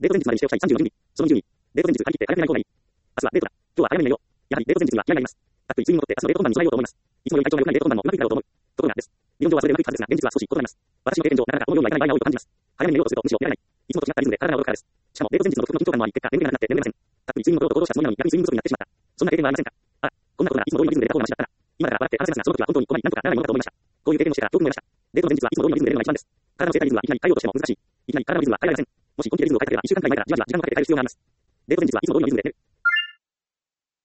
デート前日までにしておきたい30の準備。その20に、デート前日張り切って早めない方がいい。明日はデートだ。今日は早めに寝よう。やはりデート前日には気合がいります。たっぷり睡眠をとって明日のデート本番に備えようと思います。いつもより体調が良くないデート本番もうまくいくだろうと思う。ところがです。理論上はそれでうまくいくはずですが、現実は少し異なります。私の経験上、なかなか思うようにはいかない場合が多いと感じます。早めに寝ようとするとむしろ寝られない。いつもと違ったリズムで体が驚くからです。しかもデート前日の独特の緊張感もあり、結果、眠れなくなって眠れません。たっぷり睡眠をとろうと行動したつもりなのに、逆に睡眠不足になってしまった。そんな経験はありませんか？あ、こんなことならいつも通りのリズムで寝た方がマシだったな。今だから笑って話せますが、その時は本当に困り、なんとかならないものかと思いました。こういう経験をしてからよく思いました。デートの前日はいつも通りのリズムで寝るのが一番です。体の正確リズムはいきなり変えようとしても難しい。いきなり体のリズムは変えられません。もし本気でリズムを変えたければ1週間くらい前からじわじわ時間をかけて変える必要があります。デート前日はいつも通りのリズムで寝る。